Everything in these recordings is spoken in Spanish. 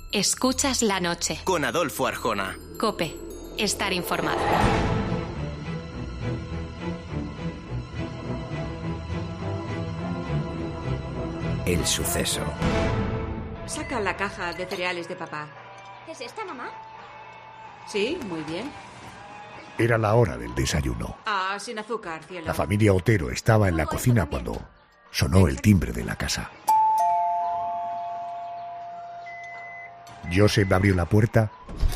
Escuchas la noche. Con Adolfo Arjona. COPE. Estar informado. El suceso. Saca la caja de cereales de papá. ¿Es esta, mamá? Sí, muy bien. Era la hora del desayuno. Ah, sin azúcar, cielo. La familia Otero estaba en la cocina cuando sonó el timbre de la casa. Joseph abrió la puerta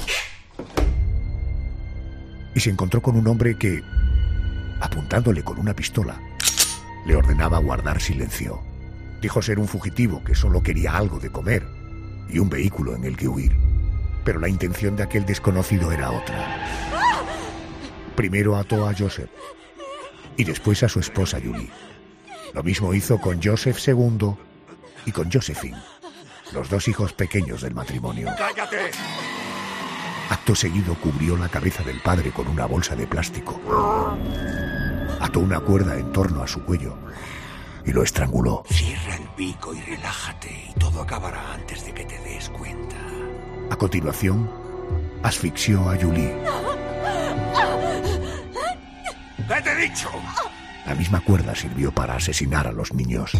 y se encontró con un hombre que, apuntándole con una pistola, le ordenaba guardar silencio. Dijo ser un fugitivo que solo quería algo de comer y un vehículo en el que huir. Pero la intención de aquel desconocido era otra. Primero ató a Joseph y después a su esposa Julie. Lo mismo hizo con Joseph II y con Josephine, los dos hijos pequeños del matrimonio. ¡Cállate! Acto seguido cubrió la cabeza del padre con una bolsa de plástico. Ató una cuerda en torno a su cuello y lo estranguló. Cierra el pico y relájate y todo acabará antes de que te des cuenta. A continuación, asfixió a Julie. ¿Qué te he dicho? La misma cuerda sirvió para asesinar a los niños.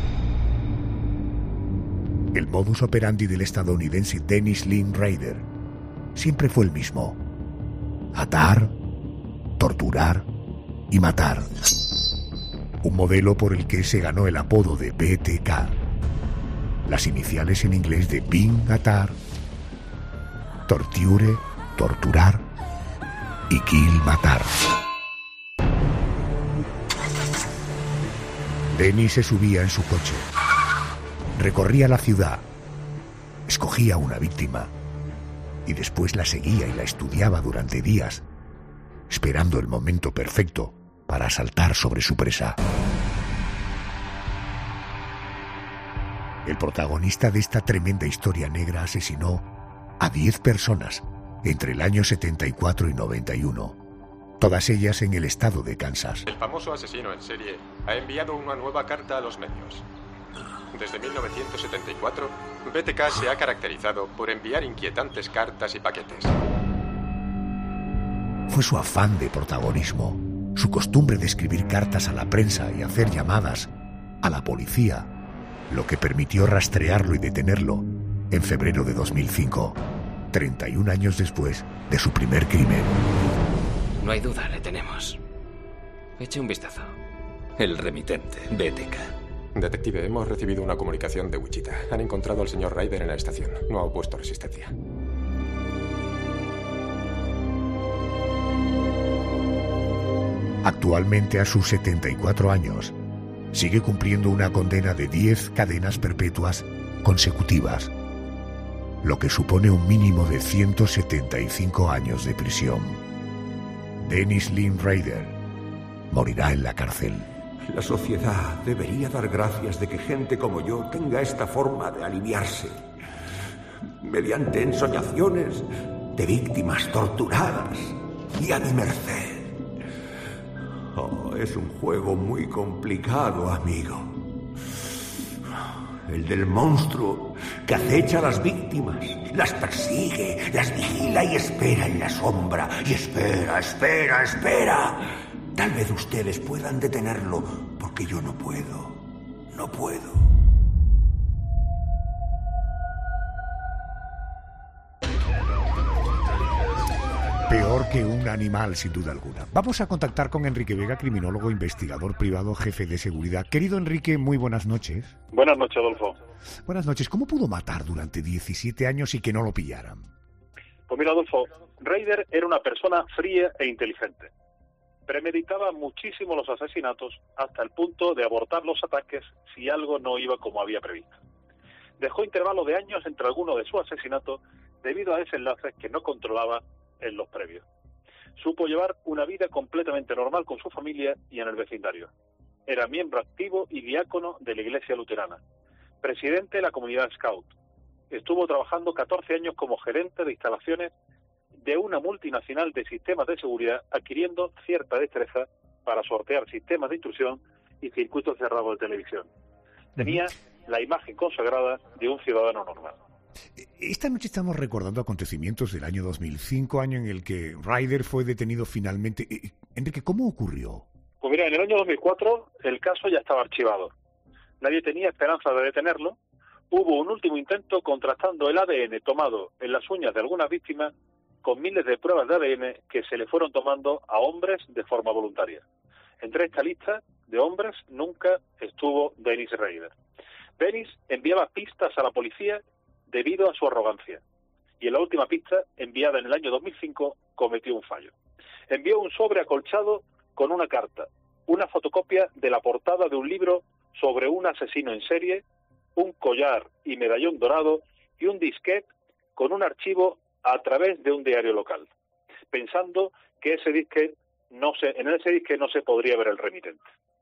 El modus operandi del estadounidense Dennis Lynn Ryder siempre fue el mismo: atar, torturar y matar. Un modelo por el que se ganó el apodo de BTK, las iniciales en inglés de Being, atar, torture, torturar y kill, matar. Dennis se subía en su coche, recorría la ciudad, escogía una víctima y después la seguía y la estudiaba durante días, esperando el momento perfecto para saltar sobre su presa. El protagonista de esta tremenda historia negra asesinó a 10 personas entre el año 74 y 91. Todas ellas en el estado de Kansas. El famoso asesino en serie ha enviado una nueva carta a los medios. Desde 1974, BTK se ha caracterizado por enviar inquietantes cartas y paquetes. Fue su afán de protagonismo, su costumbre de escribir cartas a la prensa y hacer llamadas a la policía, lo que permitió rastrearlo y detenerlo en febrero de 2005, 31 años después de su primer crimen. No hay duda, le tenemos. Eche un vistazo. El remitente, BTK. Detective, hemos recibido una comunicación de Wichita. Han encontrado al señor Ryder en la estación. No ha opuesto resistencia. Actualmente, a sus 74 años, sigue cumpliendo una condena de 10 cadenas perpetuas consecutivas, lo que supone un mínimo de 175 años de prisión. Dennis Lynn Ryder morirá en la cárcel. La sociedad debería dar gracias de que gente como yo tenga esta forma de aliviarse, mediante ensoñaciones de víctimas torturadas y a mi merced. Oh, es un juego muy complicado, amigo. El del monstruo que acecha a las víctimas, las persigue, las vigila y espera en la sombra. Y espera, espera, espera. Tal vez ustedes puedan detenerlo, porque yo no puedo. No puedo. Peor que un animal, sin duda alguna. Vamos a contactar con Enrique Vega, criminólogo, investigador privado, jefe de seguridad. Querido Enrique, muy buenas noches. Buenas noches, Adolfo. Buenas noches. ¿Cómo pudo matar durante 17 años y que no lo pillaran? Pues mira, Adolfo, Ryder era una persona fría e inteligente. Premeditaba muchísimo los asesinatos hasta el punto de abortar los ataques si algo no iba como había previsto. Dejó intervalo de años entre algunos de sus asesinatos debido a desenlaces que no controlaba en los previos. Supo llevar una vida completamente normal con su familia y en el vecindario. Era miembro activo y diácono de la Iglesia Luterana, presidente de la comunidad Scout. Estuvo trabajando 14 años como gerente de instalaciones de una multinacional de sistemas de seguridad, adquiriendo cierta destreza para sortear sistemas de intrusión y circuitos cerrados de televisión. Tenía la imagen consagrada de un ciudadano normal. Esta noche estamos recordando acontecimientos del año 2005, año en el que Ryder fue detenido finalmente. Enrique, ¿cómo ocurrió? Pues mira, en el año 2004 el caso ya estaba archivado. Nadie tenía esperanza de detenerlo. Hubo un último intento contrastando el ADN tomado en las uñas de algunas víctimas con miles de pruebas de ADN que se le fueron tomando a hombres de forma voluntaria. Entre esta lista de hombres nunca estuvo Dennis Ryder. Dennis enviaba pistas a la policía debido a su arrogancia. Y en la última pista, enviada en el año 2005, cometió un fallo. Envió un sobre acolchado con una carta, una fotocopia de la portada de un libro sobre un asesino en serie, un collar y medallón dorado y un disquete con un archivo a través de un diario local, pensando que en ese disquete no se podría ver el remitente.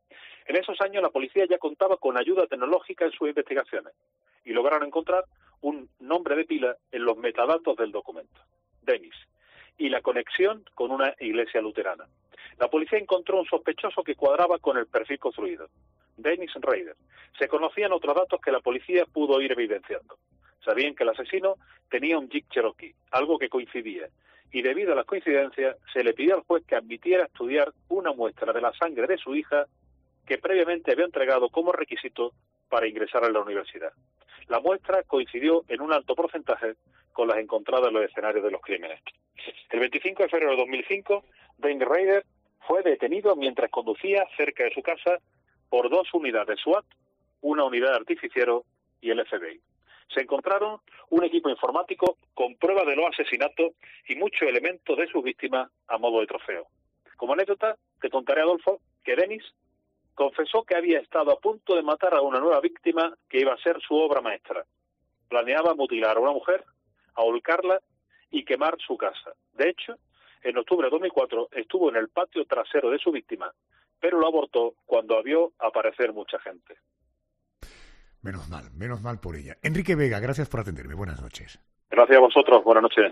En esos años la policía ya contaba con ayuda tecnológica en sus investigaciones y lograron encontrar un nombre de pila en los metadatos del documento, Dennis, y la conexión con una iglesia luterana. La policía encontró un sospechoso que cuadraba con el perfil construido, Dennis Ryder. Se conocían otros datos que la policía pudo ir evidenciando. Sabían que el asesino tenía un Jeep Cherokee, algo que coincidía, y debido a las coincidencias se le pidió al juez que admitiera estudiar una muestra de la sangre de su hija que previamente había entregado como requisito para ingresar a la universidad. La muestra coincidió en un alto porcentaje con las encontradas en los escenarios de los crímenes. El 25 de febrero de 2005, Dennis Ryder fue detenido mientras conducía cerca de su casa por 2 unidades SWAT, una unidad de artificiero y el FBI. Se encontraron un equipo informático con pruebas de los asesinatos y muchos elementos de sus víctimas a modo de trofeo. Como anécdota, te contaré, Adolfo, que Dennis confesó que había estado a punto de matar a una nueva víctima que iba a ser su obra maestra. Planeaba mutilar a una mujer, ahorcarla y quemar su casa. De hecho, en octubre de 2004 estuvo en el patio trasero de su víctima, pero lo abortó cuando vio aparecer mucha gente. Menos mal por ella. Enrique Vega, gracias por atenderme. Buenas noches. Gracias a vosotros. Buenas noches.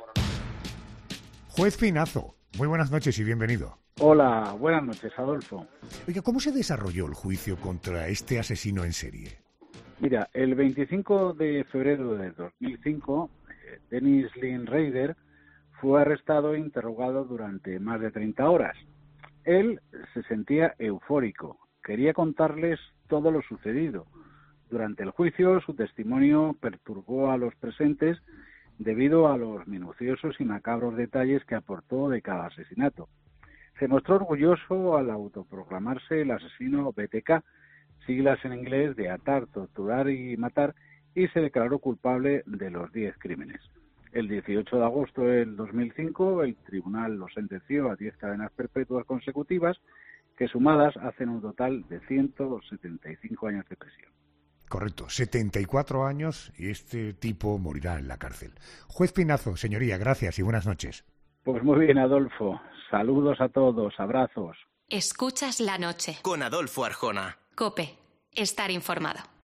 Juez Pinazo, muy buenas noches y bienvenido. Hola, buenas noches, Adolfo. Oiga, ¿cómo se desarrolló el juicio contra este asesino en serie? Mira, el 25 de febrero de 2005, Dennis Lynn Ryder fue arrestado e interrogado durante más de 30 horas. Él se sentía eufórico, quería contarles todo lo sucedido. Durante el juicio, su testimonio perturbó a los presentes debido a los minuciosos y macabros detalles que aportó de cada asesinato. Se mostró orgulloso al autoproclamarse el asesino BTK, siglas en inglés de atar, torturar y matar, y se declaró culpable de los 10 crímenes. El 18 de agosto del 2005, el tribunal lo sentenció a 10 cadenas perpetuas consecutivas, que sumadas hacen un total de 175 años de prisión. Correcto, 74 años y este tipo morirá en la cárcel. Juez Pinazo, señoría, gracias y buenas noches. Pues muy bien, Adolfo. Saludos a todos, abrazos. Escuchas la noche. Con Adolfo Arjona. COPE. Estar informado.